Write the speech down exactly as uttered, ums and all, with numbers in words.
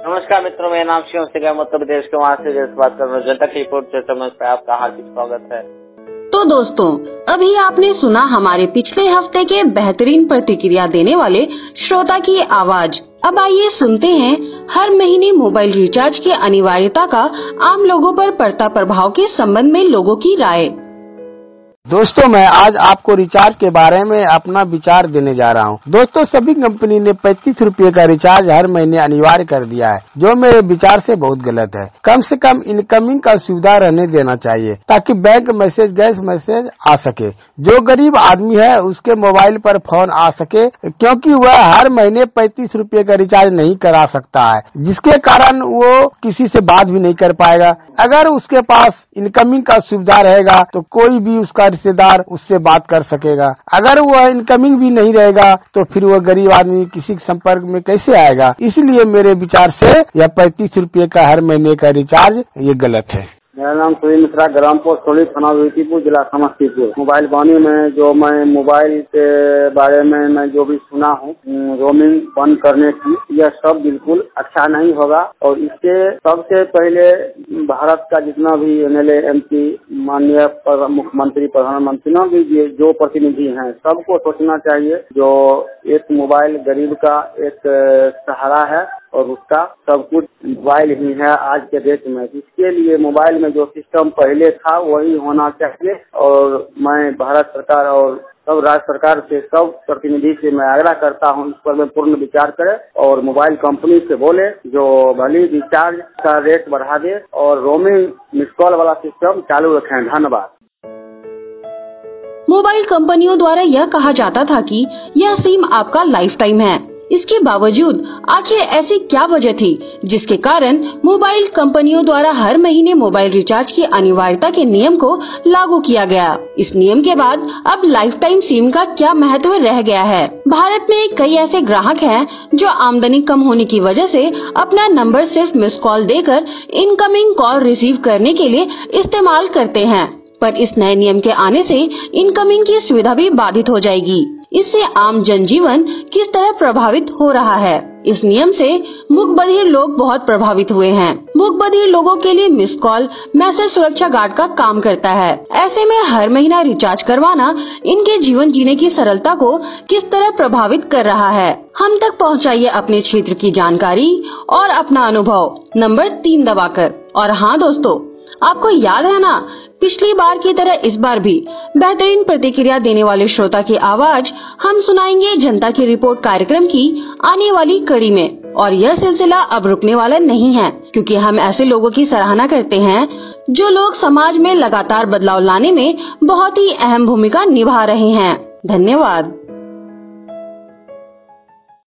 नमस्कार मित्रों, मेरा नाम शिवम सिंह, उत्तर प्रदेश के वहाँ से बात कर रहा हूँ। जनता की रिपोर्ट से समझ पे आपका हार्दिक स्वागत है। तो दोस्तों, अभी आपने सुना हमारे पिछले हफ्ते के बेहतरीन प्रतिक्रिया देने वाले श्रोता की आवाज। अब आइए सुनते हैं हर महीने मोबाइल रिचार्ज की अनिवार्यता का आम लोगों पर पड़ता प्रभाव के संबंध में लोगों की राय। दोस्तों, मैं आज आपको रिचार्ज के बारे में अपना विचार देने जा रहा हूं। दोस्तों, सभी कंपनी ने पैंतीस रुपए का रिचार्ज हर महीने अनिवार्य कर दिया है, जो मेरे विचार से बहुत गलत है। कम से कम इनकमिंग का सुविधा रहने देना चाहिए ताकि बैंक मैसेज, गैस मैसेज आ सके। जो गरीब आदमी है उसके मोबाइल पर फोन आ सके, क्योंकि वह हर महीने पैंतीस रुपए का रिचार्ज नहीं करा सकता है, जिसके कारण वो किसी से बात भी नहीं कर पाएगा। अगर उसके पास इनकमिंग का सुविधा रहेगा तो कोई भी उसका रिश्तेदार उससे बात कर सकेगा। अगर वह इनकमिंग भी नहीं रहेगा तो फिर वह गरीब आदमी किसी के संपर्क में कैसे आएगा। इसलिए मेरे विचार से यह पैंतीस रुपए का हर महीने का रिचार्ज ये गलत है। मेरा नाम सुनील मिश्रा, ग्राम पोस्ट सोली, थाना विभूतिपुर, जिला समस्तीपुर। मोबाइल वाणी में जो मैं मोबाइल के बारे में मैं जो भी सुना हूँ, रोमिंग बंद करने की, यह सब बिल्कुल अच्छा नहीं होगा। और इससे सबसे पहले भारत का जितना भी M L A, M P, माननीय मुख्यमंत्री, प्रधानमंत्री भी जो प्रतिनिधि हैं, सबको सोचना चाहिए जो एक मोबाइल गरीब का एक सहारा है और उसका सब कुछ मोबाइल ही है आज के डेट में। इसके लिए मोबाइल में जो सिस्टम पहले था वही होना चाहिए। और मैं भारत सरकार और सब राज्य सरकार से, सब प्रतिनिधि से मैं आग्रह करता हूं इस पर में पूर्ण विचार करें और मोबाइल कंपनी से बोले जो भली रिचार्ज का रेट बढ़ा दे और रोमिंग मिस कॉल वाला सिस्टम चालू रखें। धन्यवाद। मोबाइल कंपनियों द्वारा यह कहा जाता था कि यह सिम आपका लाइफ टाइम है। इसके बावजूद आखिर ऐसी क्या वजह थी जिसके कारण मोबाइल कंपनियों द्वारा हर महीने मोबाइल रिचार्ज की अनिवार्यता के नियम को लागू किया गया। इस नियम के बाद अब लाइफ टाइम सिम का क्या महत्व रह गया है। भारत में कई ऐसे ग्राहक हैं जो आमदनी कम होने की वजह से अपना नंबर सिर्फ मिस कॉल देकर इनकमिंग कॉल रिसीव करने के लिए इस्तेमाल करते हैं, पर इस नए नियम के आने से इनकमिंग की सुविधा भी बाधित हो जाएगी। इससे आम जनजीवन किस तरह प्रभावित हो रहा है। इस नियम से मूक बधिर लोग बहुत प्रभावित हुए हैं। मूक बधिर लोगों के लिए मिस कॉल मैसेज सुरक्षा गार्ड का काम करता है। ऐसे में हर महीना रिचार्ज करवाना इनके जीवन जीने की सरलता को किस तरह प्रभावित कर रहा है। हम तक पहुंचाइए अपने क्षेत्र की जानकारी और अपना अनुभव नंबर तीन दबाकर। और हाँ दोस्तों, आपको याद है ना, पिछली बार की तरह इस बार भी बेहतरीन प्रतिक्रिया देने वाले श्रोता की आवाज हम सुनाएंगे जनता की रिपोर्ट कार्यक्रम की आने वाली कड़ी में। और यह सिलसिला अब रुकने वाला नहीं है, क्योंकि हम ऐसे लोगों की सराहना करते हैं जो लोग समाज में लगातार बदलाव लाने में बहुत ही अहम भूमिका निभा रहे हैं। धन्यवाद।